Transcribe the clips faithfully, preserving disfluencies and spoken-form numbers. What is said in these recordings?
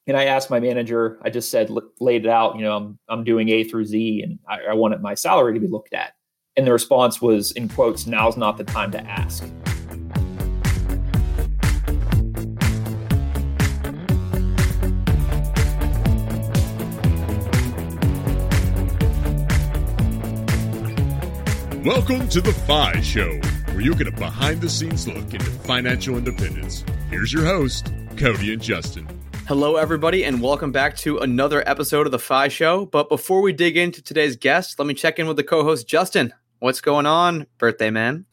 And I asked my manager, I just said, laid it out, you know, I'm, I'm doing A through Z and I, I wanted my salary to be looked at. And the response was, in quotes, now's not the time to ask. Welcome to the Fi Show, where you get a behind-the-scenes look into financial independence. Here's your host, Cody and Justin. Hello, everybody, and welcome back to another episode of the Fi Show. But before we dig into today's guest, let me check in with the co-host, Justin. What's going on, birthday man?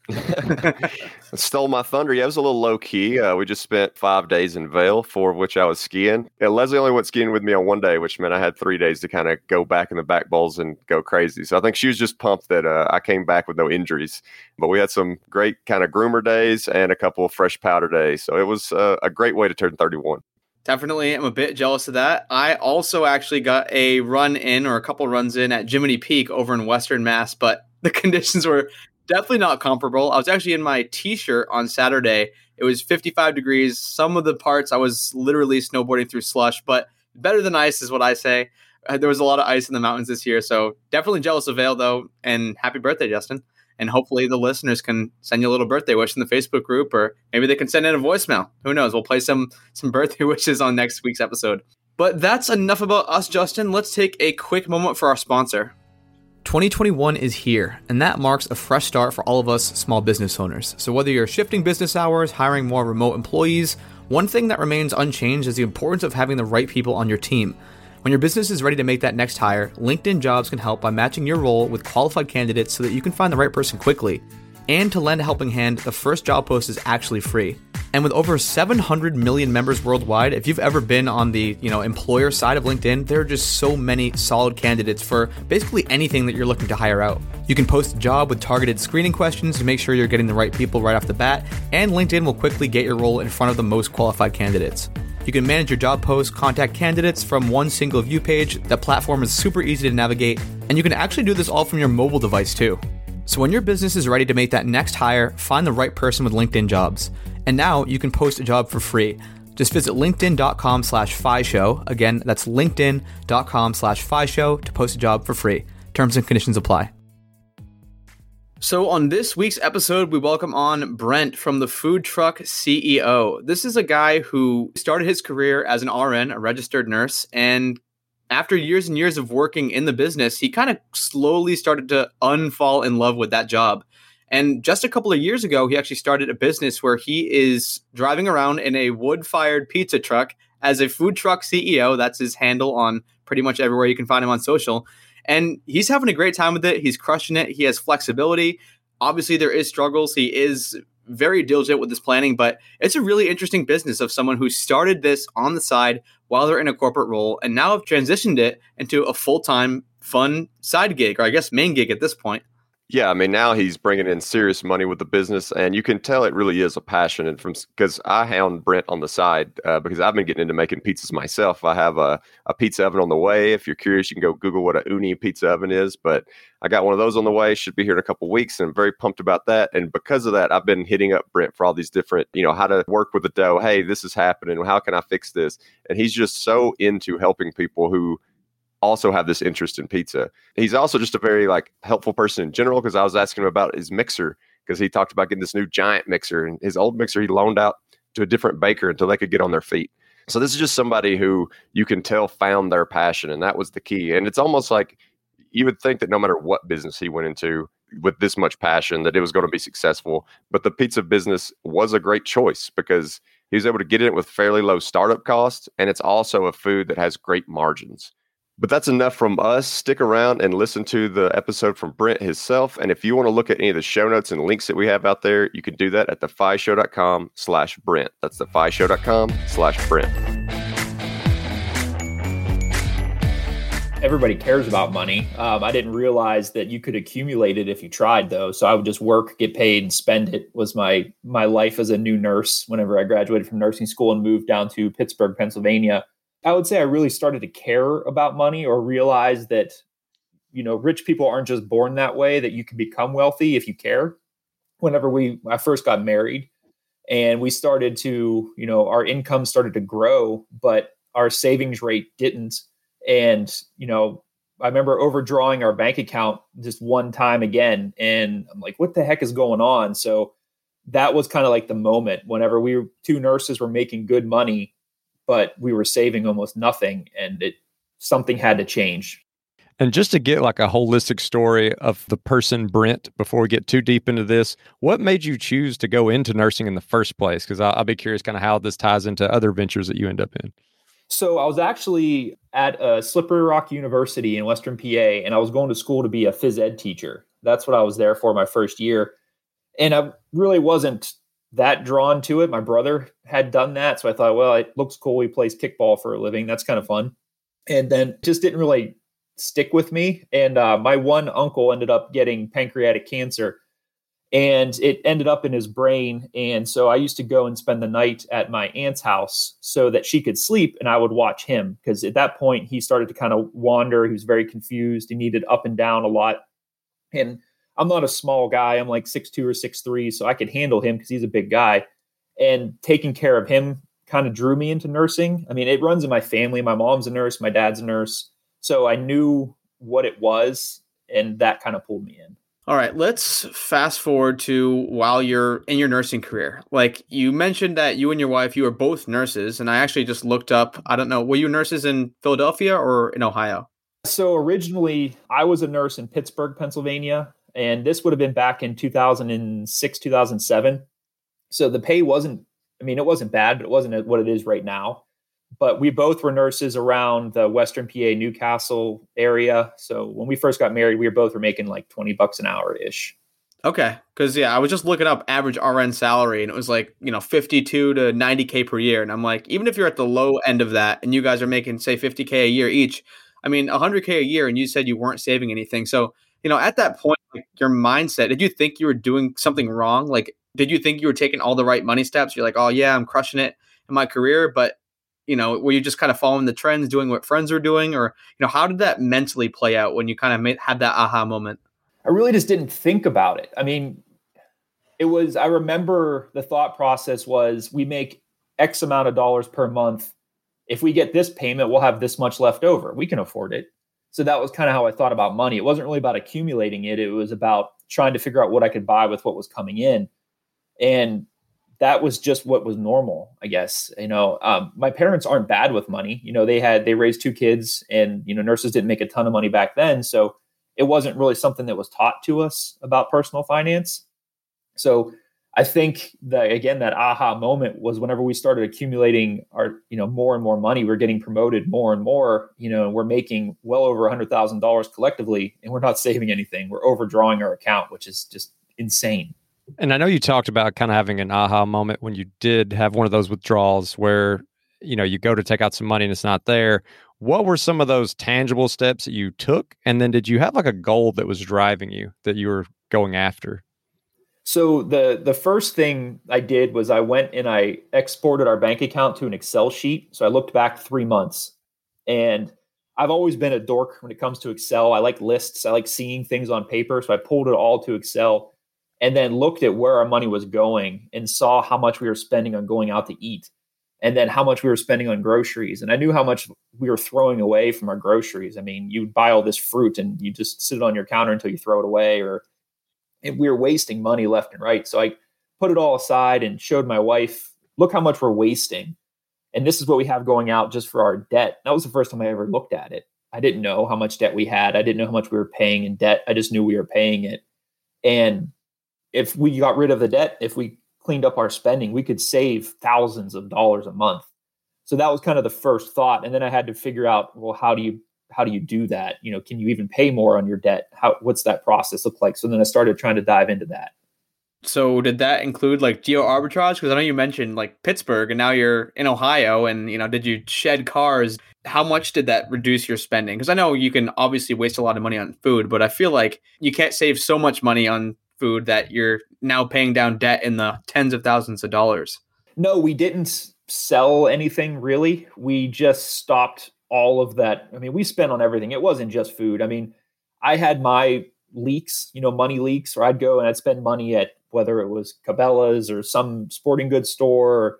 Stole my thunder. Yeah, it was a little low key. Uh, we just spent five days in Vail, four of which I was skiing. And Leslie only went skiing with me on one day, which meant I had three days to kind of go back in the back bowls and go crazy. So I think she was just pumped that uh, I came back with no injuries. But we had some great kind of groomer days and a couple of fresh powder days. So it was uh, a great way to turn thirty-one. Definitely. I'm a bit jealous of that. I also actually got a run in or a couple runs in at Jiminy Peak over in Western Mass, but the conditions were definitely not comparable. I was actually in my t-shirt on Saturday. It was fifty-five degrees. Some of the parts I was literally snowboarding through slush, but better than ice is what I say. Uh, there was a lot of ice in the mountains this year, so definitely jealous of Vail, though, and happy birthday, Justin. And hopefully the listeners can send you a little birthday wish in the Facebook group, or maybe they can send in a voicemail. Who knows? We'll play some some birthday wishes on next week's episode. But that's enough about us, Justin. Let's take a quick moment for our sponsor. twenty twenty-one is here, and that marks a fresh start for all of us small business owners. So whether you're shifting business hours, hiring more remote employees, one thing that remains unchanged is the importance of having the right people on your team. When your business is ready to make that next hire, LinkedIn Jobs can help by matching your role with qualified candidates so that you can find the right person quickly. And to lend a helping hand, the first job post is actually free. And with over seven hundred million members worldwide, if you've ever been on the, you know, employer side of LinkedIn, there are just so many solid candidates for basically anything that you're looking to hire out. You can post a job with targeted screening questions to make sure you're getting the right people right off the bat, and LinkedIn will quickly get your role in front of the most qualified candidates. You can manage your job posts, contact candidates from one single view page. The platform is super easy to navigate, and you can actually do this all from your mobile device too. So when your business is ready to make that next hire, find the right person with LinkedIn Jobs. And now you can post a job for free. Just visit linkedin.com slash fi show. Again, that's linkedin.com slash fi show to post a job for free. Terms and conditions apply. So on this week's episode, we welcome on Brent from the Food Truck C E O. This is a guy who started his career as an R N, a registered nurse, and after years and years of working in the business, he kind of slowly started to unfall in love with that job. And just a couple of years ago, he actually started a business where he is driving around in a wood-fired pizza truck as a Food Truck C E O. That's his handle on pretty much everywhere you can find him on social. And he's having a great time with it. He's crushing it. He has flexibility. Obviously, there is struggles. He is very diligent with his planning, but it's a really interesting business of someone who started this on the side while they're in a corporate role and now have transitioned it into a full-time, fun side gig, or I guess main gig at this point. Yeah, I mean, now he's bringing in serious money with the business, and you can tell it really is a passion. And from because I hound Brent on the side uh, because I've been getting into making pizzas myself. I have a, a pizza oven on the way. If you're curious, you can go Google what a Uni pizza oven is. But I got one of those on the way. Should be here in a couple of weeks, and I'm very pumped about that. And because of that, I've been hitting up Brent for all these different, you know, how to work with the dough. Hey, this is happening. How can I fix this? And he's just so into helping people who also have this interest in pizza. He's also just a very like helpful person in general, because I was asking him about his mixer, because he talked about getting this new giant mixer, and his old mixer he loaned out to a different baker until they could get on their feet. So this is just somebody who you can tell found their passion, and that was the key. And it's almost like you would think that no matter what business he went into with this much passion, that it was going to be successful. But the pizza business was a great choice because he was able to get in it with fairly low startup costs, and it's also a food that has great margins. But that's enough from us. Stick around and listen to the episode from Brent himself. And if you want to look at any of the show notes and links that we have out there, you can do that at the fi show dot com slash Brent. That's the fi show dot com slash Brent. Everybody cares about money. Um, I didn't realize that you could accumulate it if you tried, though. So I would just work, get paid, and spend it. Was my my life as a new nurse whenever I graduated from nursing school and moved down to Pittsburgh, Pennsylvania. I would say I really started to care about money, or realize that, you know, rich people aren't just born that way, that you can become wealthy if you care. Whenever we, I first got married and we started to, you know, our income started to grow, but our savings rate didn't. And, you know, I remember overdrawing our bank account just one time again. And I'm like, what the heck is going on? So that was kind of like the moment whenever we were, two nurses were making good money, but we were saving almost nothing. And it something had to change. And just to get like a holistic story of the person, Brent, before we get too deep into this, what made you choose to go into nursing in the first place? Because I'll, I'll be curious kind of how this ties into other ventures that you end up in. So I was actually at a Slippery Rock University in Western P A, and I was going to school to be a phys ed teacher. That's what I was there for my first year. And I really wasn't that drawn to it. My brother had done that. So I thought, well, it looks cool. He plays kickball for a living. That's kind of fun. And then just didn't really stick with me. And uh, my one uncle ended up getting pancreatic cancer, and it ended up in his brain. And so I used to go and spend the night at my aunt's house so that she could sleep and I would watch him. Because at that point, he started to kind of wander. He was very confused. He needed up and down a lot. And I'm not a small guy. I'm like six two or six three, so I could handle him because he's a big guy. And taking care of him kind of drew me into nursing. I mean, it runs in my family. My mom's a nurse. My dad's a nurse. So I knew what it was, and that kind of pulled me in. All right, let's fast forward to while you're in your nursing career. Like you mentioned that you and your wife, you were both nurses, and I actually just looked up, I don't know, were you nurses in Philadelphia or in Ohio? So originally, I was a nurse in Pittsburgh, Pennsylvania, and this would have been back in two thousand six, two thousand seven. So the pay wasn't, I mean, it wasn't bad, but it wasn't what it is right now. But we both were nurses around the Western P A, Newcastle area. So when we first got married, we were both were making like twenty bucks an hour ish. Okay. Cause yeah, I was just looking up average R N salary and it was like, you know, fifty-two to ninety K per year. And I'm like, even if you're at the low end of that and you guys are making say fifty K a year each, I mean, one hundred K a year, and you said you weren't saving anything. So, you know, at that point, like, your mindset, did you think you were doing something wrong? Like, did you think you were taking all the right money steps? You're like, oh yeah, I'm crushing it in my career. But you know, were you just kind of following the trends, doing what friends were doing? Or, you know, how did that mentally play out when you kind of made, had that aha moment? I really just didn't think about it. I mean, it was, I remember the thought process was we make X amount of dollars per month. If we get this payment, we'll have this much left over. We can afford it. So that was kind of how I thought about money. It wasn't really about accumulating it. It was about trying to figure out what I could buy with what was coming in. And that was just what was normal, I guess. You know, um, my parents aren't bad with money. You know, they had, they raised two kids, and, you know, nurses didn't make a ton of money back then. So it wasn't really something that was taught to us about personal finance. So I think that, again, that aha moment was whenever we started accumulating our, you know, more and more money. We're getting promoted more and more, you know, and we're making well over a hundred thousand dollars collectively, and we're not saving anything. We're overdrawing our account, which is just insane. And I know you talked about kind of having an aha moment when you did have one of those withdrawals where, you know, you go to take out some money and it's not there. What were some of those tangible steps that you took? And then did you have like a goal that was driving you that you were going after? So the the first thing I did was I went and I exported our bank account to an Excel sheet. So I looked back three months, and I've always been a dork when it comes to Excel. I like lists. I like seeing things on paper. So I pulled it all to Excel, and then looked at where our money was going and saw how much we were spending on going out to eat, and then how much we were spending on groceries. And I knew how much we were throwing away from our groceries. I mean, you buy all this fruit and you just sit it on your counter until you throw it away, or and we were wasting money left and right. So I put it all aside and showed my wife, look how much we're wasting. And this is what we have going out just for our debt. That was the first time I ever looked at it. I didn't know how much debt we had. I didn't know how much we were paying in debt. I just knew we were paying it. And if we got rid of the debt, if we cleaned up our spending, we could save thousands of dollars a month. So that was kind of the first thought. And then I had to figure out, well, how do you, how do you do that? You know, can you even pay more on your debt? How, what's that process look like? So then I started trying to dive into that. So did that include like geo arbitrage? Because I know you mentioned like Pittsburgh and now you're in Ohio, and, you know, did you shed cars? How much did that reduce your spending? Because I know you can obviously waste a lot of money on food, but I feel like you can't save so much money on food that you're now paying down debt in the tens of thousands of dollars. No, we didn't sell anything really. We just stopped all of that. I mean, we spent on everything. It wasn't just food. I mean, I had my leaks, you know, money leaks, or I'd go and I'd spend money at whether it was Cabela's or some sporting goods store, or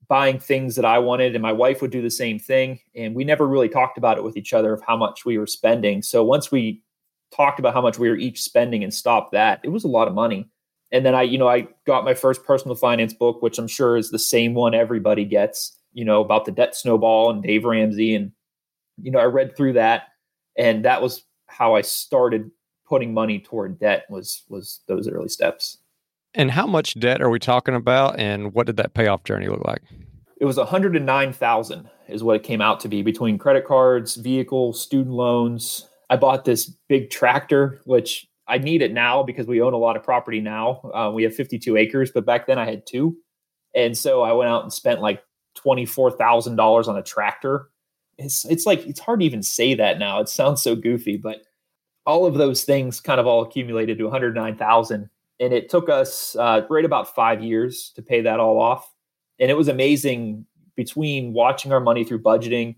buying things that I wanted, and my wife would do the same thing. And we never really talked about it with each other of how much we were spending. So once we talked about how much we were each spending and stopped that, it was a lot of money. And then I, you know, I got my first personal finance book, which I'm sure is the same one everybody gets, you know, about the debt snowball and Dave Ramsey. And, you know, I read through that, and that was how I started putting money toward debt was, was those early steps. And how much debt are we talking about? And what did that payoff journey look like? It was one hundred nine thousand dollars is what it came out to be between credit cards, vehicles, student loans. I bought this big tractor, which I need it now because we own a lot of property now. Uh, we have fifty-two acres, but back then I had two. And so I went out and spent like twenty-four thousand dollars on a tractor. It's it's like, it's hard to even say that now. It sounds so goofy, but all of those things kind of all accumulated to one hundred nine thousand dollars. And it took us uh, right about five years to pay that all off. And it was amazing between watching our money through budgeting.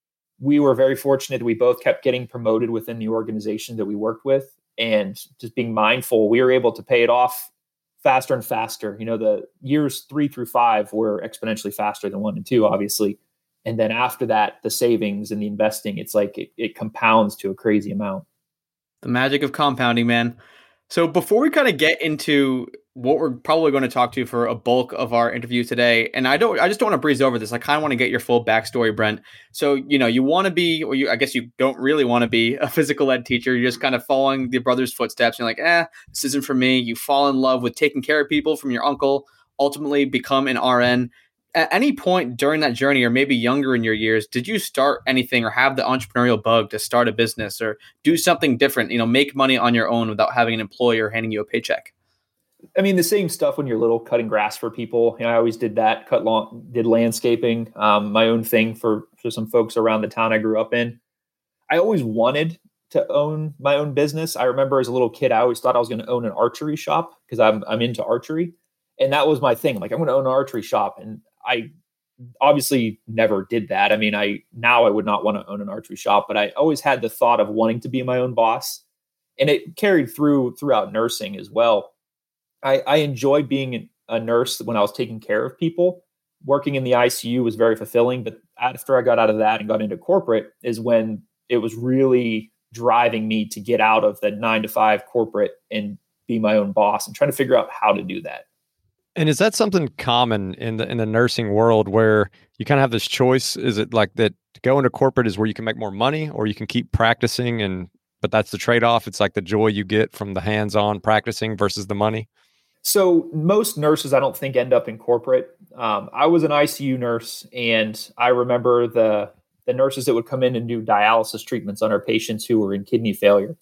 We were very fortunate. We both kept getting promoted within the organization that we worked with, and just being mindful, we were able to pay it off faster and faster. You know, the years three through five were exponentially faster than one and two, obviously. And then after that, the savings and the investing, it's like it, it compounds to a crazy amount. The magic of compounding, man. So before we kind of get into what we're probably going to talk to for a bulk of our interview today, and I don't, I just don't want to breeze over this. I kind of want to get your full backstory, Brent. So, you know, you want to be, or you, I guess you don't really want to be a physical ed teacher. You're just kind of following your brother's footsteps. You're like, eh, this isn't for me. You fall in love with taking care of people from your uncle, ultimately become an R N. At any point during that journey, or maybe younger in your years, did you start anything or have the entrepreneurial bug to start a business or do something different, you know, make money on your own without having an employer handing you a paycheck? I mean, the same stuff when you're little, cutting grass for people. You know, I always did that, cut lawn, did landscaping, um, my own thing for, for some folks around the town I grew up in. I always wanted to own my own business. I remember as a little kid, I always thought I was going to own an archery shop because I'm I'm into archery. And that was my thing. Like, I'm going to own an archery shop. And I obviously never did that. I mean, I now I would not want to own an archery shop, but I always had the thought of wanting to be my own boss. And it carried through throughout nursing as well. I, I enjoyed being a nurse when I was taking care of people. Working in the I C U was very fulfilling, but after I got out of that and got into corporate is when it was really driving me to get out of the nine to five corporate and be my own boss and trying to figure out how to do that. And is that something common in the in the nursing world where you kind of have this choice? Is it like that to go into corporate is where you can make more money, or you can keep practicing, and but that's the trade-off? It's like the joy you get from the hands-on practicing versus the money? So most nurses, I don't think, end up in corporate. Um, I was an I C U nurse, and I remember the the nurses that would come in and do dialysis treatments on our patients who were in kidney failure.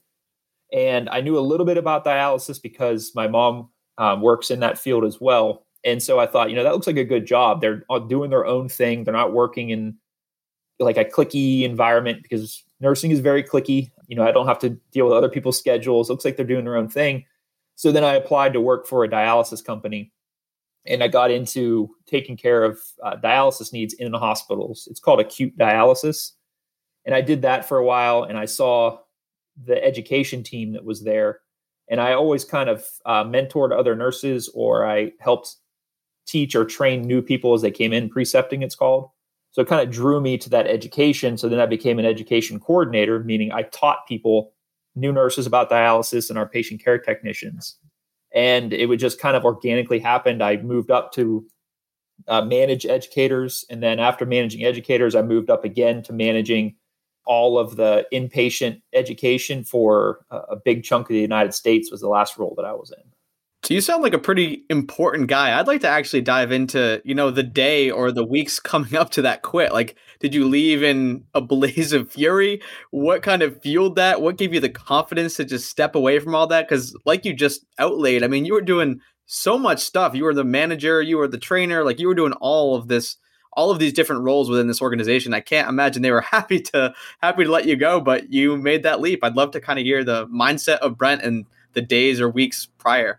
And I knew a little bit about dialysis because my mom um, works in that field as well. And so I thought, you know, that looks like a good job. They're doing their own thing. They're not working in like a cliquey environment because nursing is very cliquey. You know, I don't have to deal with other people's schedules. It looks like they're doing their own thing. So then I applied to work for a dialysis company, and I got into taking care of uh, dialysis needs in the hospitals. It's called acute dialysis. And I did that for a while, and I saw the education team that was there. And I always kind of uh, mentored other nurses, or I helped teach or train new people as they came in, precepting it's called. So it kind of drew me to that education. So then I became an education coordinator, meaning I taught people, new nurses, about dialysis and our patient care technicians. And it would just kind of organically happen. I moved up to uh, manage educators. And then after managing educators, I moved up again to managing all of the inpatient education for a, a big chunk of the United States was the last role that I was in. So you sound like a pretty important guy. I'd like to actually dive into, you know, the day or the weeks coming up to that quit. Like, did you leave in a blaze of fury? What kind of fueled that? What gave you the confidence to just step away from all that? Because like you just outlaid, I mean, you were doing so much stuff. You were the manager, you were the trainer, like you were doing all of this, all of these different roles within this organization. I can't imagine they were happy to happy to let you go, but you made that leap. I'd love to kind of hear the mindset of Brent in the days or weeks prior.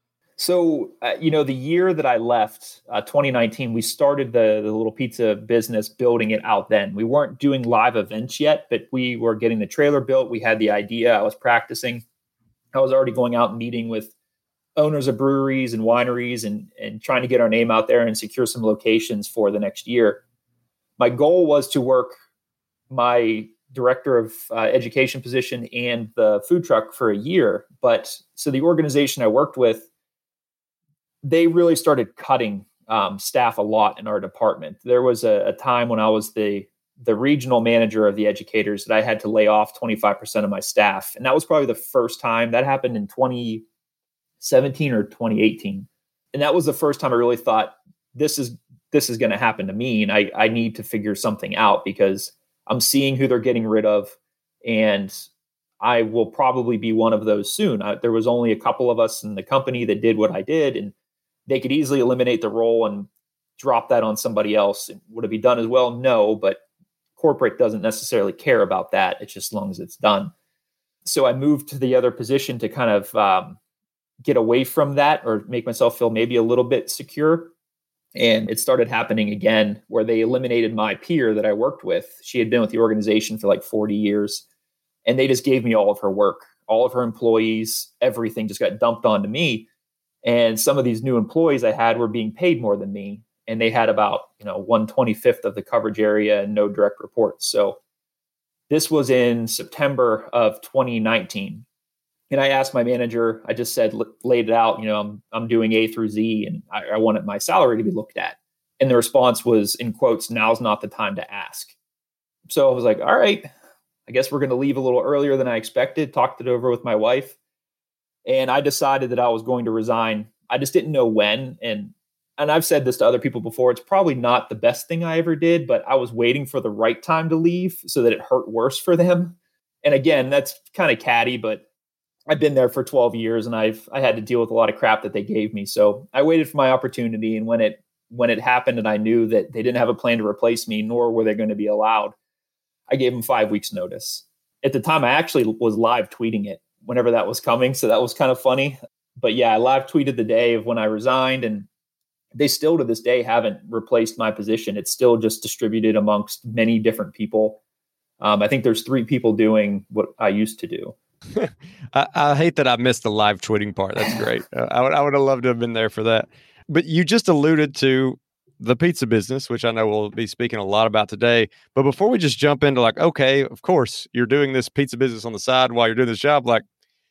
So, uh, you know, the year that I left, uh, twenty nineteen, we started the, the little pizza business, building it out then. We weren't doing live events yet, but we were getting the trailer built. We had the idea. I was practicing. I was already going out and meeting with owners of breweries and wineries and, and trying to get our name out there and secure some locations for the next year. My goal was to work my director of uh, education position and the food truck for a year. But so the organization I worked with, they really started cutting um, staff a lot in our department. There was a, a time when I was the the regional manager of the educators that I had to lay off twenty-five percent of my staff. And that was probably the first time that happened in twenty seventeen or twenty eighteen. And that was the first time I really thought this is, this is going to happen to me. And I, I need to figure something out because I'm seeing who they're getting rid of. And I will probably be one of those soon. I, there was only a couple of us in the company that did what I did, and they could easily eliminate the role and drop that on somebody else. Would it be done as well? No, but corporate doesn't necessarily care about that. It's just as long as it's done. So I moved to the other position to kind of um, get away from that or make myself feel maybe a little bit secure. And it started happening again where they eliminated my peer that I worked with. She had been with the organization for like forty years, and they just gave me all of her work, all of her employees, everything just got dumped onto me. And some of these new employees I had were being paid more than me. And they had about, you know, one twenty-fifth of the coverage area and no direct reports. So this was in September of twenty nineteen. And I asked my manager, I just said, laid it out, you know, I'm, I'm doing A through Z, and I, I wanted my salary to be looked at. And the response was, in quotes, now's not the time to ask. So I was like, all right, I guess we're going to leave a little earlier than I expected, talked it over with my wife. And I decided that I was going to resign. I just didn't know when. And and I've said this to other people before, it's probably not the best thing I ever did, but I was waiting for the right time to leave so that it hurt worse for them. And again, that's kind of catty, but I've been there for twelve years and I've I had to deal with a lot of crap that they gave me. So I waited for my opportunity. And when it when it happened and I knew that they didn't have a plan to replace me, nor were they going to be allowed, I gave them five weeks notice. At the time, I actually was live tweeting it whenever that was coming. So that was kind of funny. But yeah, I live tweeted the day of when I resigned, and they still to this day haven't replaced my position. It's still just distributed amongst many different people. Um, I think there's three people doing what I used to do. I, I hate that I missed the live tweeting part. That's great. uh, I would I would have loved to have been there for that. But you just alluded to the pizza business, which I know we'll be speaking a lot about today. But before we just jump into like, okay, of course, you're doing this pizza business on the side while you're doing this job. Like,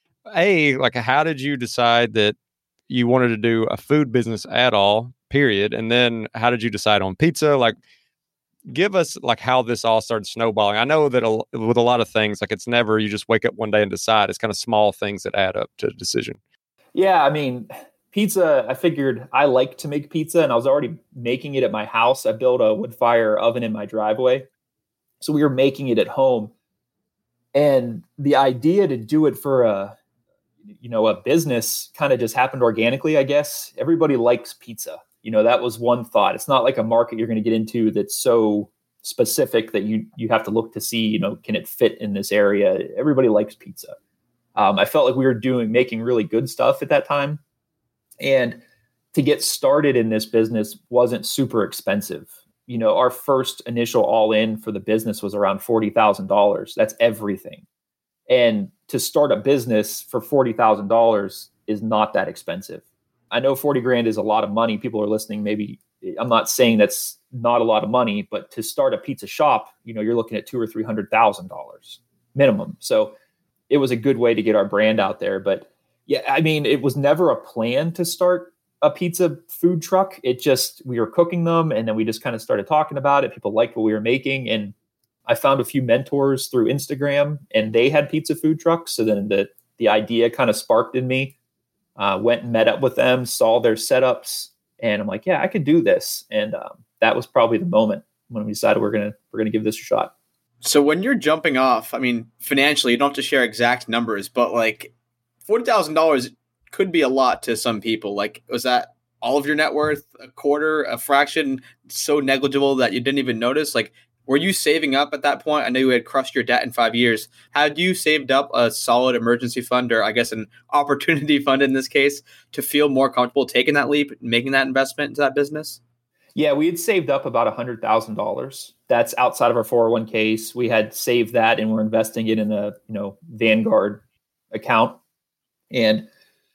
A, like, how did you decide that you wanted to do a food business at all, period? And then how did you decide on pizza? Like, give us like how this all started snowballing. I know that a, with a lot of things, like it's never you just wake up one day and decide. It's kind of small things that add up to a decision. Yeah, I mean, pizza, I figured I like to make pizza, and I was already making it at my house. I built a wood fire oven in my driveway. So we were making it at home. And the idea to do it for a, you know, a business kind of just happened organically, I guess. Everybody likes pizza. You know, that was one thought. It's not like a market you're going to get into that's so specific that you you have to look to see, you know, can it fit in this area? Everybody likes pizza. Um, I felt like we were doing making really good stuff at that time. And to get started in this business wasn't super expensive. You know, our first initial all in for the business was around forty thousand dollars. That's everything. And to start a business for forty thousand dollars is not that expensive. I know forty grand is a lot of money. People are listening. Maybe I'm not saying that's not a lot of money, but to start a pizza shop, you know, you're looking at two or three hundred thousand dollars minimum. So it was a good way to get our brand out there. But yeah, I mean, it was never a plan to start a pizza food truck. It just, we were cooking them, and then we just kind of started talking about it. People liked what we were making, and I found a few mentors through Instagram, and they had pizza food trucks. So then the the idea kind of sparked in me. Uh, went and met up with them, saw their setups, and I'm like, yeah, I could do this. And um, that was probably the moment when we decided we're gonna we're gonna give this a shot. So when you're jumping off, I mean, financially, you don't have to share exact numbers, but like forty thousand dollars could be a lot to some people. Like, was that all of your net worth, a quarter, a fraction, so negligible that you didn't even notice? Like, were you saving up at that point? I know you had crushed your debt in five years. Had you saved up a solid emergency fund, or I guess an opportunity fund in this case, to feel more comfortable taking that leap, making that investment into that business? Yeah, we had saved up about one hundred thousand dollars. That's outside of our four oh one k's. We had saved that, and we're investing it in a, you know, Vanguard account. And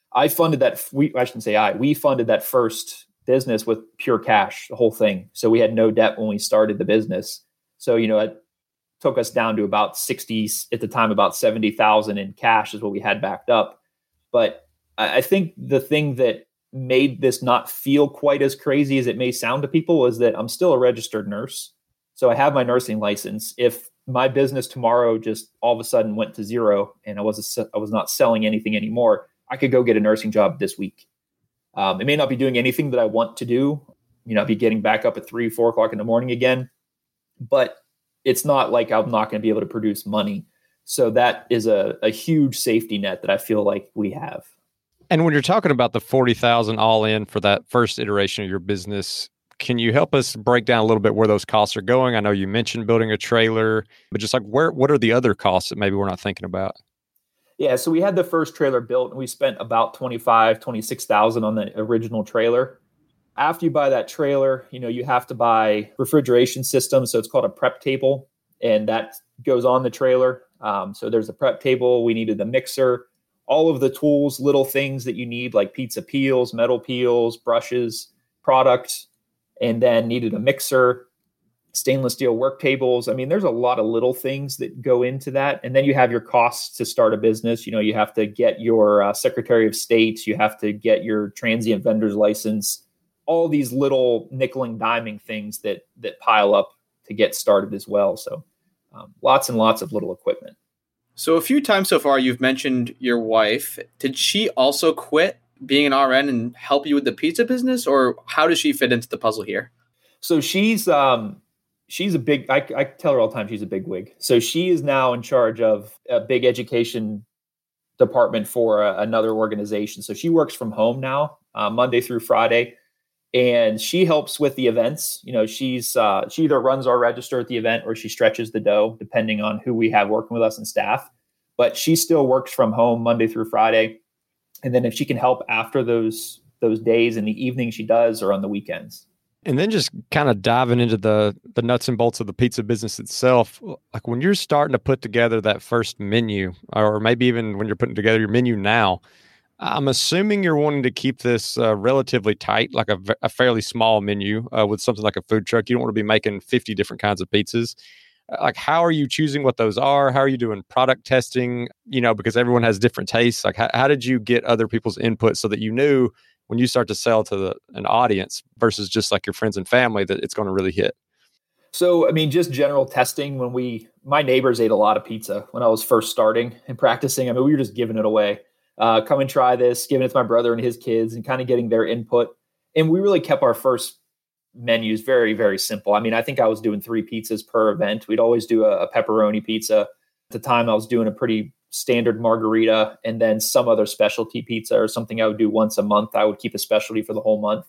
I funded that. We, I shouldn't say I, we funded that first business with pure cash, the whole thing. So we had no debt when we started the business. So, you know, it took us down to about sixty at the time, about seventy thousand in cash is what we had backed up. But I think the thing that made this not feel quite as crazy as it may sound to people is that I'm still a registered nurse. So I have my nursing license. If my business tomorrow just all of a sudden went to zero and I wasn't, I was not selling anything anymore, I could go get a nursing job this week. Um, it may not be doing anything that I want to do. You know, I'd be getting back up at three, four o'clock in the morning again, but it's not like I'm not going to be able to produce money. So that is a, a huge safety net that I feel like we have. And when you're talking about the forty thousand all in for that first iteration of your business, can you help us break down a little bit where those costs are going? I know you mentioned building a trailer, but just like where, what are the other costs that maybe we're not thinking about? Yeah. So we had the first trailer built and we spent about twenty-five, twenty-six thousand on the original trailer. After you buy that trailer, you know, you have to buy refrigeration system. So it's called a prep table, and that goes on the trailer. Um, so there's a prep table. We needed a mixer, all of the tools, little things that you need, like pizza peels, metal peels, brushes, product, and then needed a mixer, stainless steel work tables. I mean, there's a lot of little things that go into that. And then you have your costs to start a business. You know, you have to get your uh, Secretary of State, you have to get your transient vendor's license, all these little nickel and diming things that that pile up to get started as well. So um, lots and lots of little equipment. So a few times so far, you've mentioned your wife. Did she also quit being an R N and help you with the pizza business, or how does she fit into the puzzle here? So she's um, she's a big, I, I tell her all the time, she's a big wig. So she is now in charge of a big education department for a, another organization. So she works from home now, uh, Monday through Friday. And she helps with the events. You know, she's uh, she either runs our register at the event or she stretches the dough, depending on who we have working with us and staff. But she still works from home Monday through Friday. And then if she can help after those those days in the evening, she does, or on the weekends. And then just kind of diving into the the nuts and bolts of the pizza business itself, like when you're starting to put together that first menu, or maybe even when you're putting together your menu now, I'm assuming you're wanting to keep this uh, relatively tight, like a, a fairly small menu uh, with something like a food truck. You don't want to be making fifty different kinds of pizzas. Uh, like, how are you choosing what those are? How are you doing product testing? You know, because everyone has different tastes. Like, how, how did you get other people's input so that you knew when you start to sell to the, an audience versus just like your friends and family that it's going to really hit? So, I mean, just general testing. When we, my neighbors ate a lot of pizza when I was first starting and practicing. I mean, we were just giving it away. Uh, come and try this, giving it to my brother and his kids and kind of getting their input. And we really kept our first menus very, very simple. I mean, I think I was doing three pizzas per event. We'd always do a, a pepperoni pizza. At the time, I was doing a pretty standard margarita and then some other specialty pizza or something I would do once a month. I would keep a specialty for the whole month.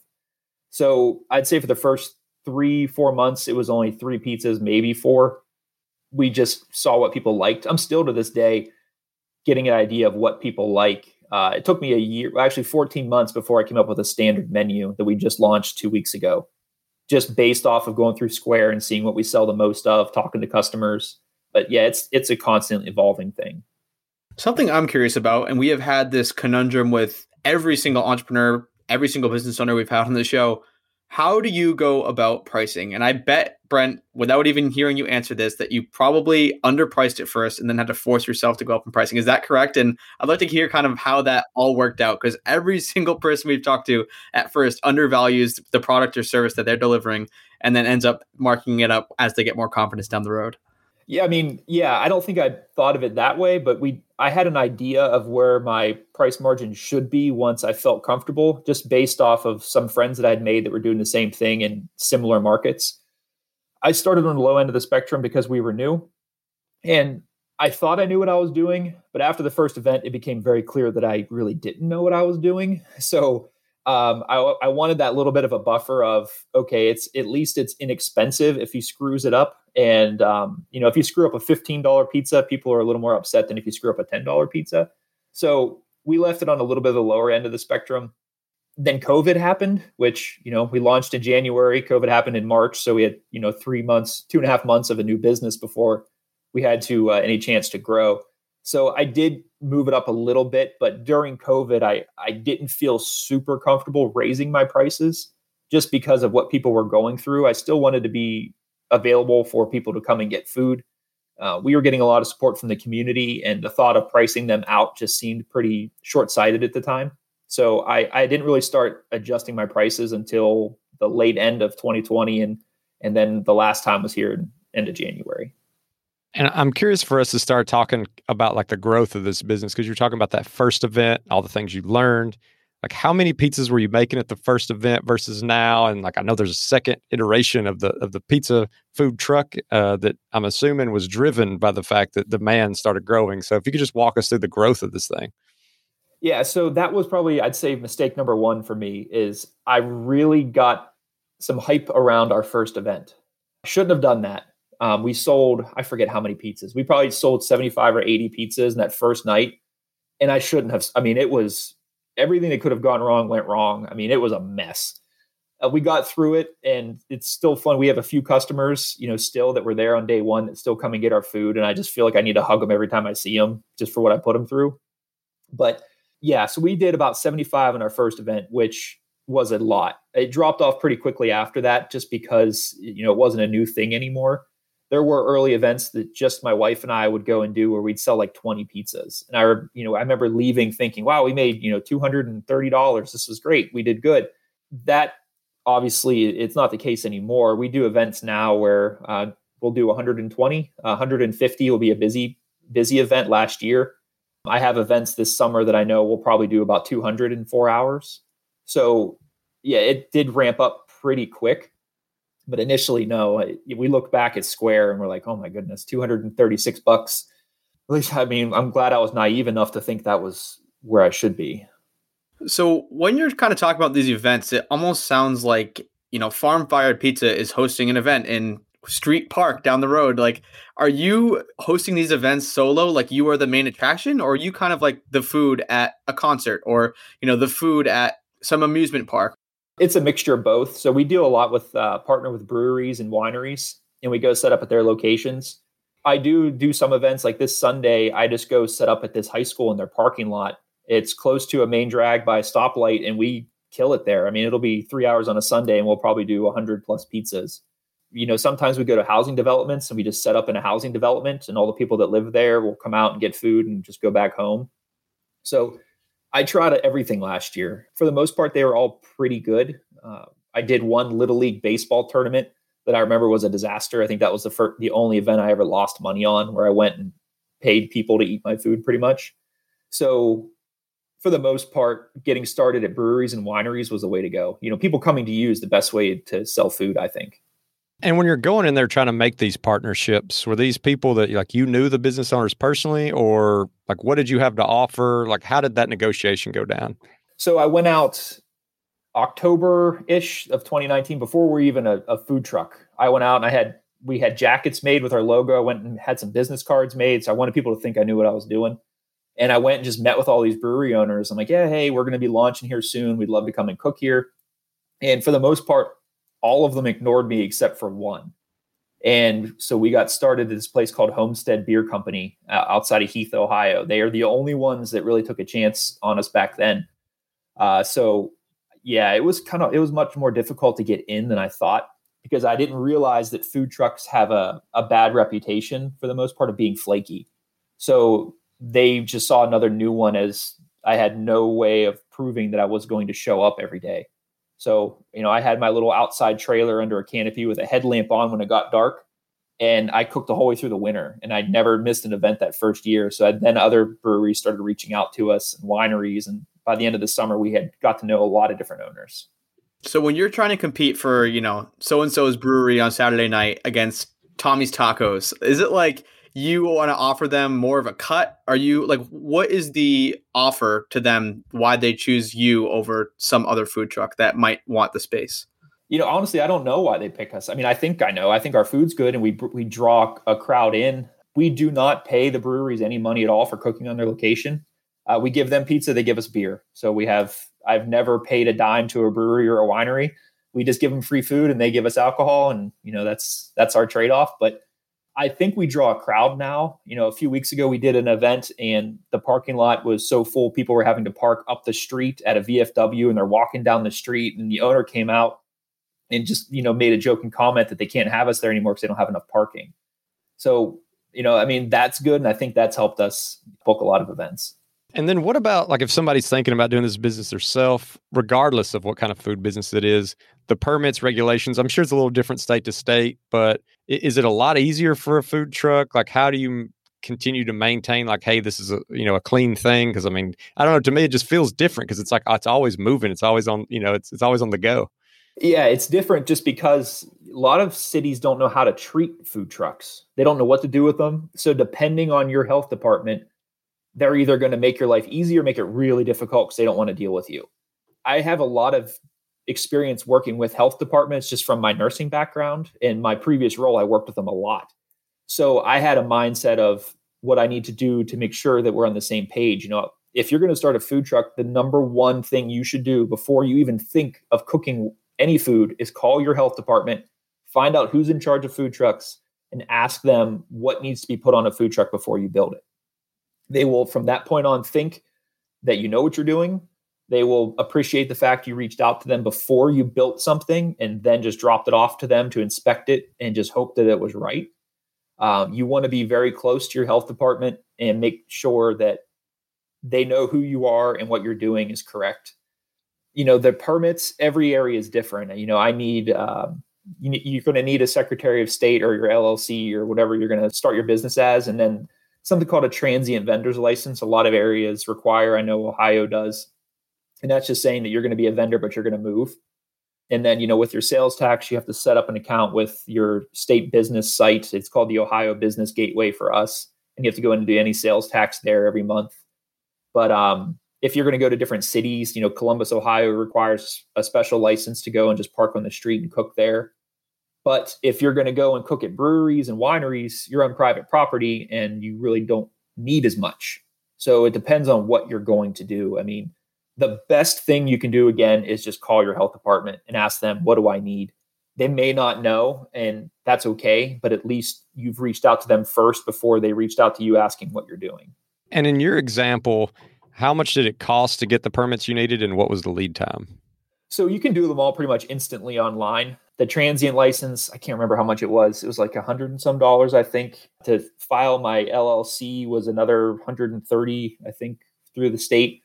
So I'd say for the first three, four months, it was only three pizzas, maybe four. We just saw what people liked. I'm still to this day getting an idea of what people like. Uh, it took me a year, actually fourteen months before I came up with a standard menu that we just launched two weeks ago, just based off of going through Square and seeing what we sell the most of, talking to customers. But yeah, it's it's a constantly evolving thing. Something I'm curious about, and we have had this conundrum with every single entrepreneur, every single business owner we've had on the show. How do you go about pricing? And I bet, Brent, without even hearing you answer this, that you probably underpriced it first and then had to force yourself to go up in pricing. Is that correct? And I'd like to hear kind of how that all worked out, because every single person we've talked to at first undervalues the product or service that they're delivering and then ends up marking it up as they get more confidence down the road. Yeah, I mean, yeah, I don't think I thought of it that way, but we I had an idea of where my price margin should be once I felt comfortable, just based off of some friends that I'd made that were doing the same thing in similar markets. I started on the low end of the spectrum because we were new, and I thought I knew what I was doing, but after the first event, it became very clear that I really didn't know what I was doing. So um, I, I wanted that little bit of a buffer of, okay, it's at least it's inexpensive if he screws it up. And, um, you know, if you screw up a fifteen dollars pizza, people are a little more upset than if you screw up a ten dollars pizza. So we left it on a little bit of the lower end of the spectrum. Then COVID happened, which, you know, we launched in January. COVID happened in March. So we had, you know, three months, two and a half months of a new business before we had to uh, any chance to grow. So I did move it up a little bit. But during COVID, I, I didn't feel super comfortable raising my prices just because of what people were going through. I still wanted to be available for people to come and get food. Uh, we were getting a lot of support from the community, and the thought of pricing them out just seemed pretty short-sighted at the time. So I, I didn't really start adjusting my prices until the late end of twenty twenty, and and then the last time was here in end of January. And I'm curious for us to start talking about like the growth of this business, because you're talking about that first event, all the things you learned. Like, how many pizzas were you making at the first event versus now? And like, I know there's a second iteration of the of the pizza food truck uh, that I'm assuming was driven by the fact that demand started growing. So if you could just walk us through the growth of this thing. Yeah, so that was probably, I'd say, mistake number one for me is I really got some hype around our first event. I shouldn't have done that. Um, we sold, I forget how many pizzas. We probably sold seventy-five or eighty pizzas in that first night. And I shouldn't have. I mean, it was everything that could have gone wrong went wrong. I mean, it was a mess. Uh, we got through it, and it's still fun. We have a few customers, you know, still that were there on day one that still come and get our food. And I just feel like I need to hug them every time I see them just for what I put them through. But yeah, so we did about seventy-five in our first event, which was a lot. It dropped off pretty quickly after that just because, you know, it wasn't a new thing anymore. There were early events that just my wife and I would go and do where we'd sell like twenty pizzas. And I, you know, I remember leaving thinking, wow, we made, you know, two hundred thirty dollars. This was great. We did good. That obviously it's not the case anymore. We do events now where uh, we'll do one hundred twenty, one hundred fifty will be a busy, busy event. Last year, I have events this summer that I know we'll probably do about two hundred in four hours. So yeah, it did ramp up pretty quick. But initially, no, we look back at Square and we're like, oh my goodness, two hundred thirty-six bucks. At least, I mean, I'm glad I was naive enough to think that was where I should be. So when you're kind of talking about these events, it almost sounds like, you know, Farm Fired Pizza is hosting an event in Street Park down the road. Like, are you hosting these events solo? Like, you are the main attraction, or are you kind of like the food at a concert, or, you know, the food at some amusement park? It's a mixture of both. So we do a lot with uh, partner with breweries and wineries, and we go set up at their locations. I do do some events like this Sunday. I just go set up at this high school in their parking lot. It's close to a main drag by a stoplight, and we kill it there. I mean, it'll be three hours on a Sunday, and we'll probably do one hundred plus pizzas. You know, sometimes we go to housing developments and we just set up in a housing development, and all the people that live there will come out and get food and just go back home. So I tried everything last year. For the most part, they were all pretty good. Uh, I did one Little League baseball tournament that I remember was a disaster. I think that was the first, the only event I ever lost money on, where I went and paid people to eat my food pretty much. So for the most part, getting started at breweries and wineries was the way to go. You know, people coming to you is the best way to sell food, I think. And when you're going in there trying to make these partnerships, were these people that like you knew the business owners personally, or like what did you have to offer? Like, how did that negotiation go down? So I went out October-ish of twenty nineteen, before we were even a, a food truck. I went out and I had, we had jackets made with our logo. I went and had some business cards made. So I wanted people to think I knew what I was doing. And I went and just met with all these brewery owners. I'm like, yeah, hey, we're going to be launching here soon. We'd love to come and cook here. And for the most part, all of them ignored me except for one. And so we got started at this place called Homestead Beer Company uh, outside of Heath, Ohio. They are the only ones that really took a chance on us back then. Uh, so yeah, it was kind of, it was much more difficult to get in than I thought, because I didn't realize that food trucks have a, a bad reputation for the most part of being flaky. So they just saw another new one as I had no way of proving that I was going to show up every day. So, you know, I had my little outside trailer under a canopy with a headlamp on when it got dark, and I cooked the whole way through the winter, and I'd never missed an event that first year. So then other breweries started reaching out to us, and wineries. And by the end of the summer, we had got to know a lot of different owners. So when you're trying to compete for, you know, so-and-so's brewery on Saturday night against Tommy's Tacos, is it like you want to offer them more of a cut? Are you like, what is the offer to them? Why they choose you over some other food truck that might want the space? You know, honestly, I don't know why they pick us. I mean, I think I know. I think our food's good, and we we draw a crowd in. We do not pay the breweries any money at all for cooking on their location. Uh, we give them pizza, they give us beer. So we have, I've never paid a dime to a brewery or a winery. We just give them free food and they give us alcohol, and you know, that's that's our trade-off. But I think we draw a crowd now. You know, a few weeks ago we did an event and the parking lot was so full, people were having to park up the street at a V F W and they're walking down the street, and the owner came out and just, you know, made a joking comment that they can't have us there anymore because they don't have enough parking. So, you know, I mean, that's good. And I think that's helped us book a lot of events. And then what about, like, if somebody's thinking about doing this business themselves, regardless of what kind of food business it is, the permits, regulations, I'm sure it's a little different state to state, but is it a lot easier for a food truck? Like, how do you continue to maintain, like, hey, this is a, you know, a clean thing? Because I mean, I don't know, to me, it just feels different because it's like, it's always moving. It's always on, you know, it's, it's always on the go. Yeah, it's different just because a lot of cities don't know how to treat food trucks. They don't know what to do with them. So depending on your health department, they're either going to make your life easy or make it really difficult because they don't want to deal with you. I have a lot of experience working with health departments just from my nursing background. In my previous role, I worked with them a lot. So I had a mindset of what I need to do to make sure that we're on the same page. You know, if you're going to start a food truck, the number one thing you should do before you even think of cooking any food is call your health department, find out who's in charge of food trucks, and ask them what needs to be put on a food truck before you build it. They will, from that point on, think that you know what you're doing. They will appreciate the fact you reached out to them before you built something and then just dropped it off to them to inspect it and just hope that it was right. Um, you want to be very close to your health department and make sure that they know who you are and what you're doing is correct. You know, the permits, every area is different. You know, I need, um, you, you're going to need a Secretary of State or your L L C or whatever you're going to start your business as. And then something called a transient vendor's license. A lot of areas require, I know Ohio does. And that's just saying that you're going to be a vendor, but you're going to move. And then, you know, with your sales tax, you have to set up an account with your state business site. It's called the Ohio Business Gateway for us. And you have to go in and do any sales tax there every month. But um, if you're going to go to different cities, you know, Columbus, Ohio requires a special license to go and just park on the street and cook there. But if you're going to go and cook at breweries and wineries, you're on private property and you really don't need as much. So it depends on what you're going to do. I mean, the best thing you can do, again, is just call your health department and ask them, what do I need? They may not know, and that's okay. But at least you've reached out to them first before they reached out to you asking what you're doing. And in your example, how much did it cost to get the permits you needed and what was the lead time? So you can do them all pretty much instantly online. The transient license, I can't remember how much it was. It was like a hundred and some dollars, I think. To file my L L C was another one hundred thirty, I think, through the state.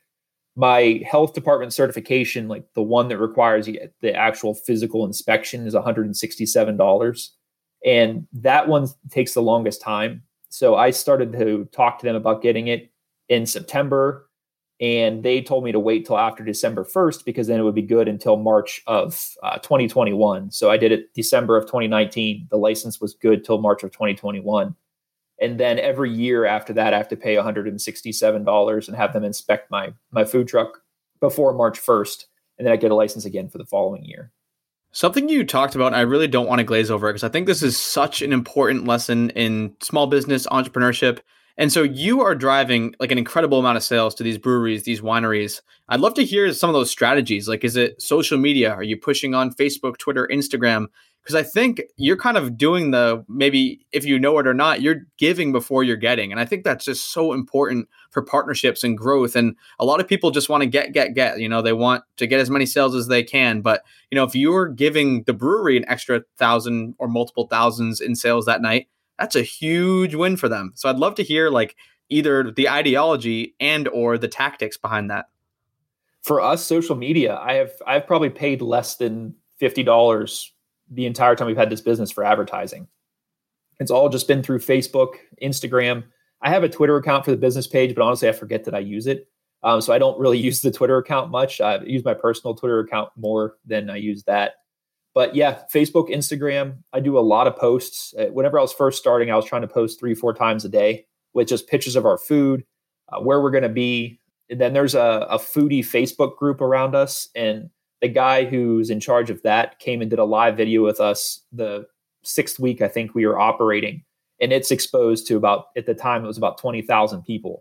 My health department certification, like the one that requires you get the actual physical inspection, is one hundred sixty-seven dollars. And that one takes the longest time. So I started to talk to them about getting it in September. And they told me to wait till after December first, because then it would be good until March of uh, twenty twenty-one. So I did it December of twenty nineteen. The license was good till March of twenty twenty-one. And then every year after that, I have to pay one hundred sixty-seven dollars and have them inspect my my food truck before March first. And then I get a license again for the following year. Something you talked about, and I really don't want to glaze over it because I think this is such an important lesson in small business entrepreneurship. And so you are driving like an incredible amount of sales to these breweries, these wineries. I'd love to hear some of those strategies. Like, is it social media? Are you pushing on Facebook, Twitter, Instagram? Because I think you're kind of doing the, maybe if you know it or not, you're giving before you're getting. And I think that's just so important for partnerships and growth. And a lot of people just want to get, get, get, you know, they want to get as many sales as they can. But, you know, if you're giving the brewery an extra thousand or multiple thousands in sales that night, that's a huge win for them. So I'd love to hear like either the ideology and or the tactics behind that. For us, social media, I have I've probably paid less than fifty dollars the entire time we've had this business for advertising. It's all just been through Facebook, Instagram. I have a Twitter account for the business page, but honestly, I forget that I use it. Um, so I don't really use the Twitter account much. I use my personal Twitter account more than I use that. But yeah, Facebook, Instagram, I do a lot of posts. Whenever I was first starting, I was trying to post three, four times a day with just pictures of our food, uh, where we're going to be. And then there's a, a foodie Facebook group around us. And the guy who's in charge of that came and did a live video with us the sixth week, I think we were operating. And it's exposed to about, at the time, it was about twenty thousand people.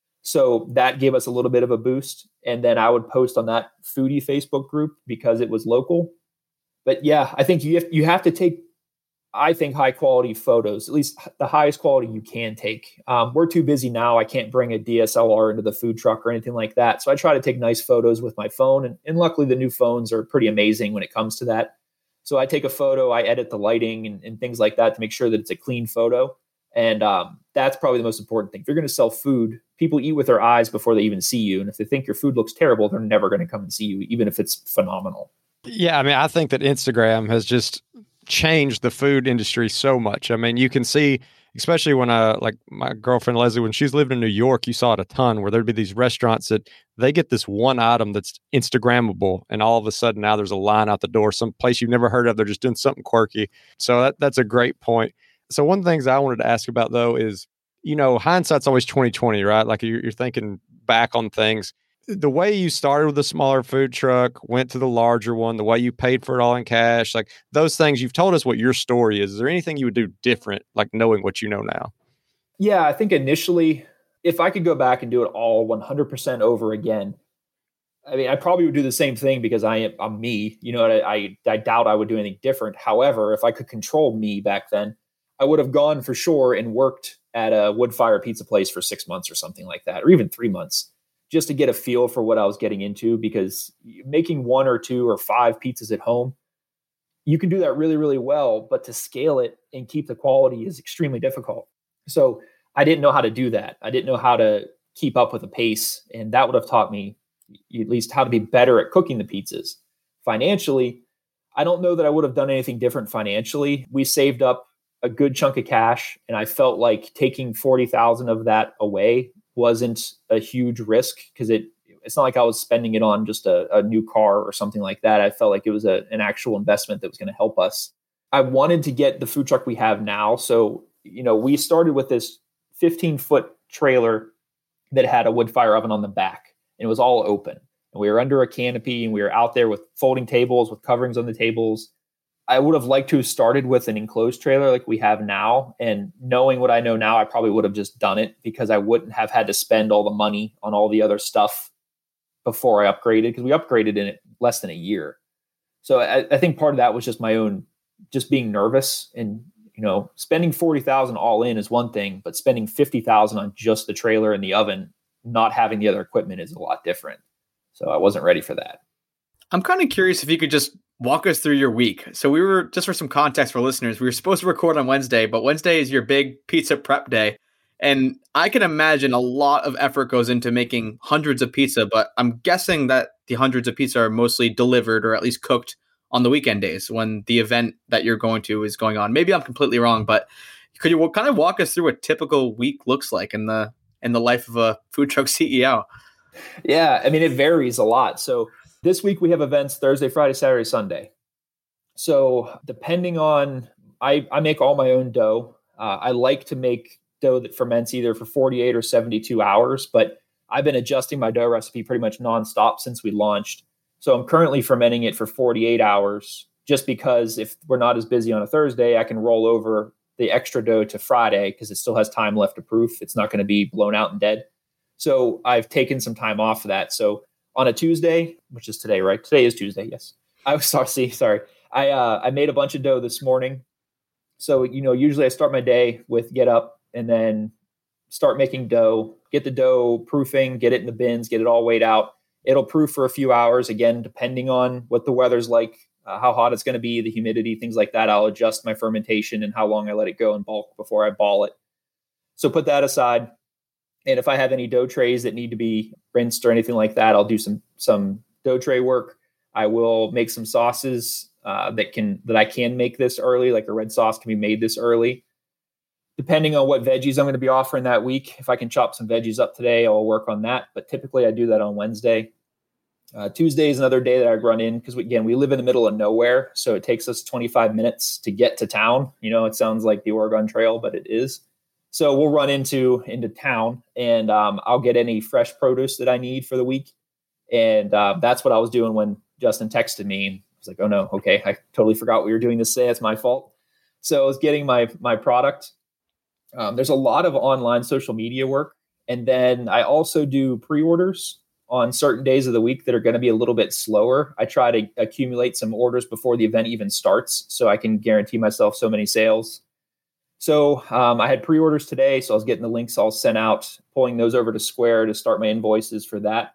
So that gave us a little bit of a boost. And then I would post on that foodie Facebook group because it was local. But yeah, I think you have, you have to take I think, high quality photos, at least the highest quality you can take. Um, we're too busy now. I can't bring a D S L R into the food truck or anything like that. So I try to take nice photos with my phone. And, and luckily, the new phones are pretty amazing when it comes to that. So I take a photo, I edit the lighting and, and things like that to make sure that it's a clean photo. And um, that's probably the most important thing. If you're going to sell food, people eat with their eyes before they even see you. And if they think your food looks terrible, they're never going to come and see you, even if it's phenomenal. Yeah, I mean, I think that Instagram has just changed the food industry so much. I mean, you can see, especially when uh like my girlfriend Leslie, when she's living in New York, you saw it a ton where there'd be these restaurants that they get this one item that's Instagrammable, and all of a sudden now there's a line out the door, some place you've never heard of. They're just doing something quirky. So that, that's a great point. So one of the things I wanted to ask about though is, you know, hindsight's always twenty twenty, right? Like you're, you're thinking back on things. The way you started with the smaller food truck, went to the larger one, the way you paid for it all in cash, like those things, you've told us what your story is. Is there anything you would do different, like knowing what you know now? Yeah, I think initially, if I could go back and do it all one hundred percent over again, I mean, I probably would do the same thing because I am I'm me. You know, I, I I doubt I would do anything different. However, if I could control me back then, I would have gone for sure and worked at a wood fire pizza place for six months or something like that, or even three months. Just to get a feel for what I was getting into, because making one or two or five pizzas at home, you can do that really, really well, but to scale it and keep the quality is extremely difficult. So I didn't know how to do that. I didn't know how to keep up with the pace. And that would have taught me at least how to be better at cooking the pizzas. Financially, I don't know that I would have done anything different financially. We saved up a good chunk of cash, and I felt like taking forty thousand of that away wasn't a huge risk, because it it's not like I was spending it on just a, a new car or something like that. I felt like it was a, an actual investment that was going to help us. I wanted to get the food truck we have now. So, you know, we started with this fifteen foot trailer that had a wood fire oven on the back, and it was all open. And we were under a canopy, and we were out there with folding tables with coverings on the tables. I would have liked to have started with an enclosed trailer like we have now. And knowing what I know now, I probably would have just done it, because I wouldn't have had to spend all the money on all the other stuff before I upgraded, because we upgraded in it less than a year. So I, I think part of that was just my own, just being nervous. And, you know, spending forty thousand all in is one thing, but spending fifty thousand on just the trailer and the oven, not having the other equipment, is a lot different. So I wasn't ready for that. I'm kind of curious if you could just walk us through your week. So we were, just for some context for listeners, we were supposed to record on Wednesday, but Wednesday is your big pizza prep day. And I can imagine a lot of effort goes into making hundreds of pizza, but I'm guessing that the hundreds of pizza are mostly delivered or at least cooked on the weekend days when the event that you're going to is going on. Maybe I'm completely wrong, but could you kind of walk us through what a typical week looks like in the in the life of a food truck C E O? Yeah, I mean, it varies a lot. So this week we have events Thursday, Friday, Saturday, Sunday. So depending on, I, I make all my own dough. Uh, I like to make dough that ferments either for forty-eight or seventy-two hours, but I've been adjusting my dough recipe pretty much nonstop since we launched. So I'm currently fermenting it for forty-eight hours, just because if we're not as busy on a Thursday, I can roll over the extra dough to Friday because it still has time left to proof. It's not going to be blown out and dead. So I've taken some time off of that. So on a Tuesday, which is today, right? Today is Tuesday. Yes. I was sorry. See, sorry. I, uh, I made a bunch of dough this morning. So, you know, usually I start my day with get up and then start making dough, get the dough proofing, get it in the bins, get it all weighed out. It'll proof for a few hours. Again, depending on what the weather's like, uh, how hot it's going to be, the humidity, things like that. I'll adjust my fermentation and how long I let it go in bulk before I ball it. So put that aside. And if I have any dough trays that need to be rinsed or anything like that, I'll do some some dough tray work. I will make some sauces uh, that can that I can make this early, like a red sauce can be made this early. Depending on what veggies I'm going to be offering that week, if I can chop some veggies up today, I'll work on that. But typically I do that on Wednesday. Uh, Tuesday is another day that I run in because, again, we live in the middle of nowhere. So it takes us twenty-five minutes to get to town. You know, it sounds like the Oregon Trail, but it is. So we'll run into into town, and um, I'll get any fresh produce that I need for the week. And uh, that's what I was doing when Justin texted me. I was like, oh, no, okay, I totally forgot we were doing this today. It's my fault. So I was getting my my product. Um, there's a lot of online social media work. And then I also do pre-orders on certain days of the week that are going to be a little bit slower. I try to accumulate some orders before the event even starts so I can guarantee myself so many sales. So um, I had pre-orders today, so I was getting the links all sent out, pulling those over to Square to start my invoices for that.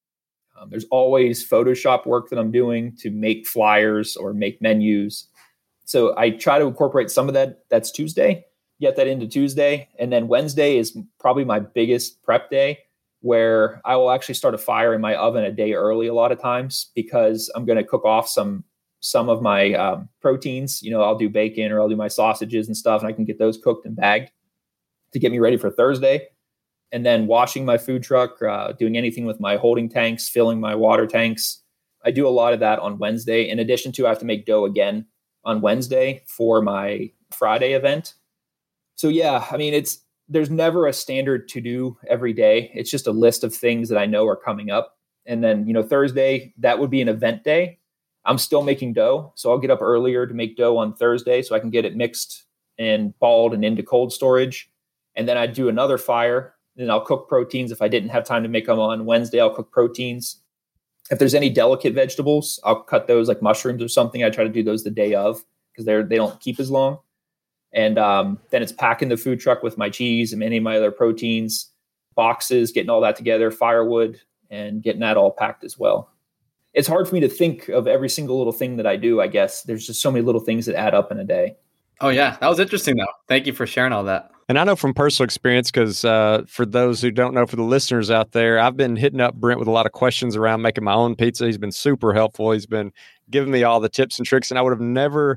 Um, there's always Photoshop work that I'm doing to make flyers or make menus. So I try to incorporate some of that. That's Tuesday, get that into Tuesday. And then Wednesday is probably my biggest prep day, where I will actually start a fire in my oven a day early a lot of times because I'm going to cook off some some of my um, proteins. You know, I'll do bacon or I'll do my sausages and stuff, and I can get those cooked and bagged to get me ready for Thursday. And then washing my food truck, uh, doing anything with my holding tanks, filling my water tanks. I do a lot of that on Wednesday. In addition to, I have to make dough again on Wednesday for my Friday event. So yeah, I mean, it's there's never a standard to do every day. It's just a list of things that I know are coming up. And then, you know, Thursday, that would be an event day. I'm still making dough. So I'll get up earlier to make dough on Thursday so I can get it mixed and balled and into cold storage. And then I do another fire. Then I'll cook proteins. If I didn't have time to make them on Wednesday, I'll cook proteins. If there's any delicate vegetables, I'll cut those like mushrooms or something. I try to do those the day of because they're they don't keep as long. And um, then it's packing the food truck with my cheese and any of my other proteins, boxes, getting all that together, firewood, and getting that all packed as well. It's hard for me to think of every single little thing that I do, I guess. There's just so many little things that add up in a day. Oh, yeah. That was interesting, though. Thank you for sharing all that. And I know from personal experience, because uh, for those who don't know, for the listeners out there, I've been hitting up Brent with a lot of questions around making my own pizza. He's been super helpful. He's been giving me all the tips and tricks, and I would have never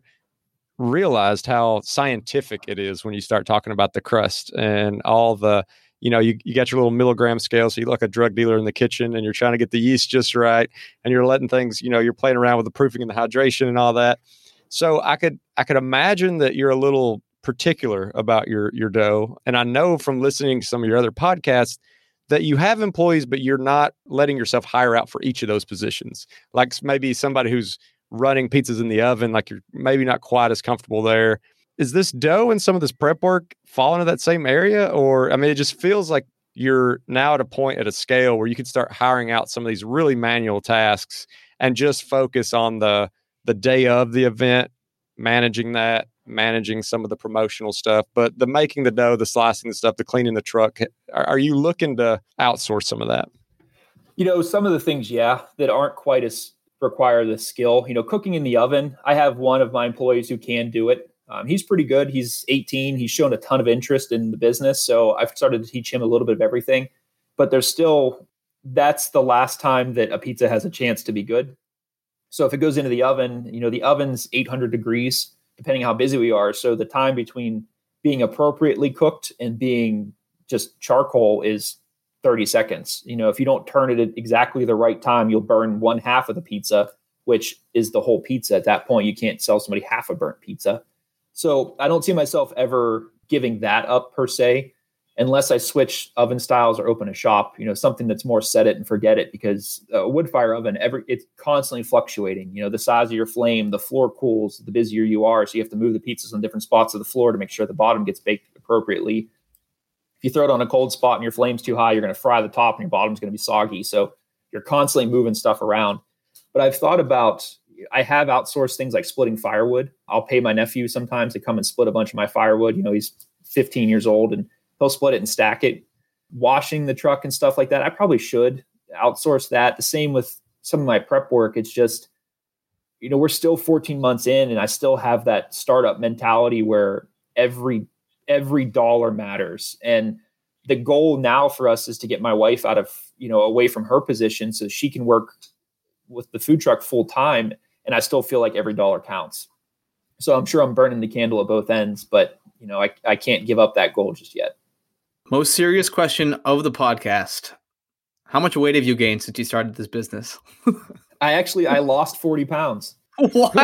realized how scientific it is when you start talking about the crust and all the, you know, you, you got your little milligram scale. So you look like a drug dealer in the kitchen and you're trying to get the yeast just right. And you're letting things, you know, you're playing around with the proofing and the hydration and all that. So I could, I could imagine that you're a little particular about your, your dough. And I know from listening to some of your other podcasts that you have employees, but you're not letting yourself hire out for each of those positions. Like maybe somebody who's running pizzas in the oven, like you're maybe not quite as comfortable there. Is this dough and some of this prep work fall into that same area? Or, I mean, it just feels like you're now at a point at a scale where you could start hiring out some of these really manual tasks and just focus on the, the day of the event, managing that, managing some of the promotional stuff, but the making the dough, the slicing the stuff, the cleaning the truck. Are, are you looking to outsource some of that? You know, some of the things, yeah, that aren't quite as require the skill. You know, cooking in the oven, I have one of my employees who can do it. Um, he's pretty good. He's eighteen. He's shown a ton of interest in the business. So I've started to teach him a little bit of everything, but there's still, that's the last time that a pizza has a chance to be good. So if it goes into the oven, you know, the oven's eight hundred degrees, depending how busy we are. So the time between being appropriately cooked and being just charcoal is thirty seconds. You know, if you don't turn it at exactly the right time, you'll burn one half of the pizza, which is the whole pizza. At that point, you can't sell somebody half a burnt pizza. So I don't see myself ever giving that up per se, unless I switch oven styles or open a shop, you know, something that's more set it and forget it, because a wood fire oven, every it's constantly fluctuating. You know, the size of your flame, the floor cools, the busier you are. So you have to move the pizzas on different spots of the floor to make sure the bottom gets baked appropriately. If you throw it on a cold spot and your flame's too high, you're going to fry the top and your bottom's going to be soggy. So you're constantly moving stuff around. But I've thought about, I have outsourced things like splitting firewood. I'll pay my nephew sometimes to come and split a bunch of my firewood. You know, he's fifteen years old and he'll split it and stack it. Washing the truck and stuff like that, I probably should outsource that. The same with some of my prep work. It's just, you know, we're still fourteen months in and I still have that startup mentality where every every dollar matters. And the goal now for us is to get my wife out of, you know, away from her position so she can work with the food truck full time. And I still feel like every dollar counts. So I'm sure I'm burning the candle at both ends, but you know, I, I can't give up that goal just yet. Most serious question of the podcast. How much weight have you gained since you started this business? I actually, I lost forty pounds. What?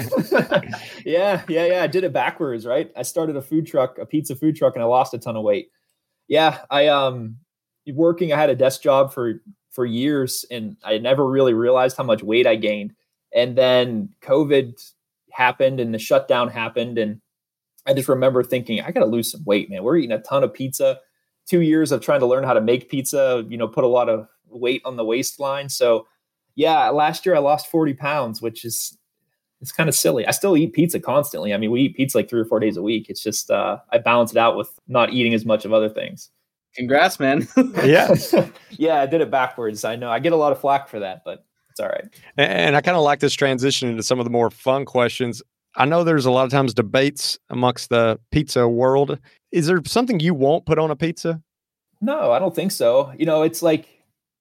yeah, yeah, yeah. I did it backwards, right? I started a food truck, a pizza food truck, and I lost a ton of weight. Yeah, I um working, I had a desk job for for years and I never really realized how much weight I gained. And then COVID happened and the shutdown happened. And I just remember thinking, I got to lose some weight, man. We're eating a ton of pizza. Two years of trying to learn how to make pizza, you know, put a lot of weight on the waistline. So yeah, last year I lost forty pounds, which is, it's kind of silly. I still eat pizza constantly. I mean, we eat pizza like three or four days a week. It's just, uh, I balance it out with not eating as much of other things. Congrats, man. Yeah. Yeah, I did it backwards. I know I get a lot of flack for that, but it's all right. And I kind of like this transition into some of the more fun questions. I know there's a lot of times debates amongst the pizza world. Is there something you won't put on a pizza? No, I don't think so. You know, it's like,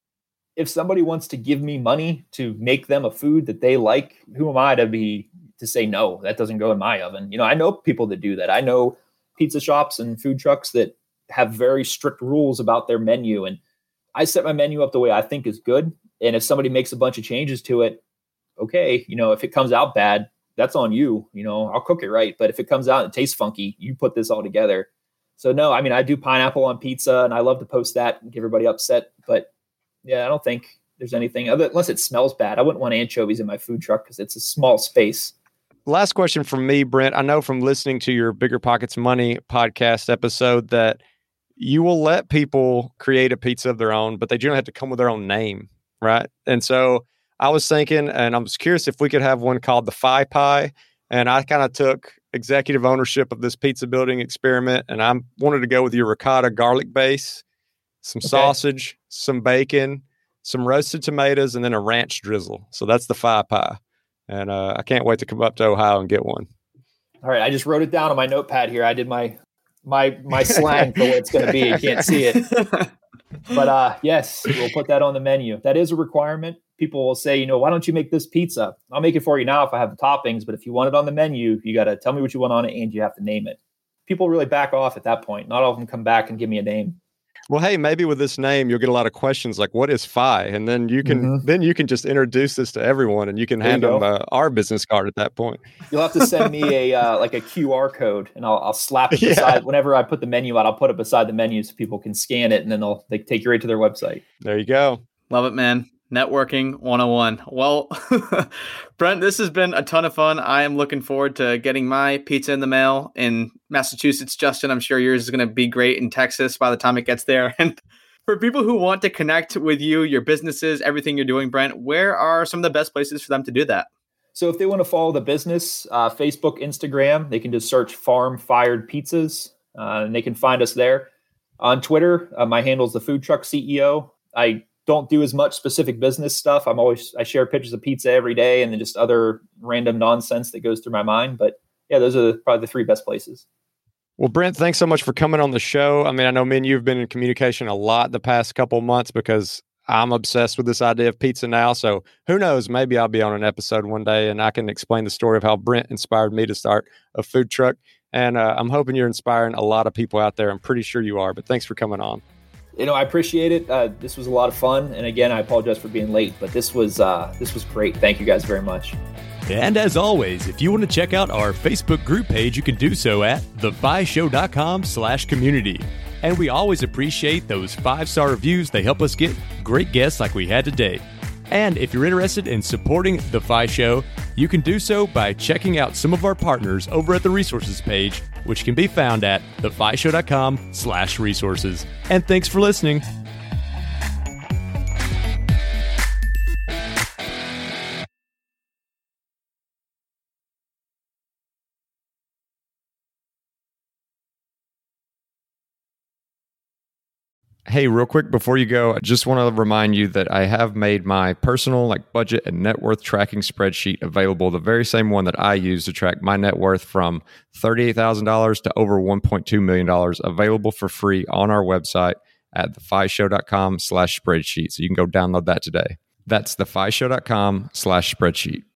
if somebody wants to give me money to make them a food that they like, who am I to be to say no? That doesn't go in my oven. You know, I know people that do that. I know pizza shops and food trucks that have very strict rules about their menu, and I set my menu up the way I think is good. And if somebody makes a bunch of changes to it, okay, you know, if it comes out bad, that's on you. You know, I'll cook it right, but if it comes out and it tastes funky, you put this all together. So no, I mean, I do pineapple on pizza, and I love to post that and get everybody upset, but yeah, I don't think there's anything other, unless it smells bad. I wouldn't want anchovies in my food truck because it's a small space. Last question from me, Brent. I know from listening to your Bigger Pockets Money podcast episode that you will let people create a pizza of their own, but they generally have to come with their own name, right? And so I was thinking, and I was curious if we could have one called the Phi Pie. And I kind of took executive ownership of this pizza building experiment, and I wanted to go with your ricotta garlic base, some okay. sausage, some bacon, some roasted tomatoes, and then a ranch drizzle. So that's the Phi Pie. And uh, I can't wait to come up to Ohio and get one. All right. I just wrote it down on my notepad here. I did my my my slang for what it's going to be. You can't see it. But uh, yes, we'll put that on the menu. That is a requirement. People will say, you know, why don't you make this pizza? I'll make it for you now if I have the toppings. But if you want it on the menu, you got to tell me what you want on it, and you have to name it. People really back off at that point. Not all of them come back and give me a name. Well, hey, maybe with this name, you'll get a lot of questions like, what is Phi? And then you can mm-hmm. then you can just introduce this to everyone, and you can there hand you them uh, our business card at that point. You'll have to send me a uh, like a Q R code, and I'll, I'll slap it beside. Yeah. Whenever I put the menu out, I'll put it beside the menu so people can scan it, and then they'll they take you right to their website. There you go. Love it, man. Networking one oh one. Well, Brent, this has been a ton of fun. I am looking forward to getting my pizza in the mail in Massachusetts. Justin, I'm sure yours is going to be great in Texas by the time it gets there. And for people who want to connect with you, your businesses, everything you're doing, Brent, where are some of the best places for them to do that? So if they want to follow the business, uh, Facebook, Instagram, they can just search Farm Fired Pizzas, uh, and they can find us there. On Twitter, uh, my handle is the Food Truck C E O. I don't do as much specific business stuff. I'm always, I share pictures of pizza every day and then just other random nonsense that goes through my mind. But yeah, those are probably the three best places. Well, Brent, thanks so much for coming on the show. I mean, I know me and you've been in communication a lot the past couple of months because I'm obsessed with this idea of pizza now. So who knows, maybe I'll be on an episode one day and I can explain the story of how Brent inspired me to start a food truck. And uh, I'm hoping you're inspiring a lot of people out there. I'm pretty sure you are, but thanks for coming on. You know, I appreciate it. Uh, this was a lot of fun. And again, I apologize for being late, but this was uh, this was great. Thank you guys very much. And as always, if you want to check out our Facebook group page, you can do so at the fi show dot com slash community. And we always appreciate those five-star reviews. They help us get great guests like we had today. And if you're interested in supporting The Fi Show, you can do so by checking out some of our partners over at the resources page, which can be found at the fi show dot com slash resources. And thanks for listening. Hey, real quick before you go, I just want to remind you that I have made my personal like budget and net worth tracking spreadsheet available, the very same one that I use to track my net worth from thirty-eight thousand dollars to over one point two million dollars, available for free on our website at the fi show dot com slash spreadsheet. So you can go download that today. That's the fi show dot com slash spreadsheet.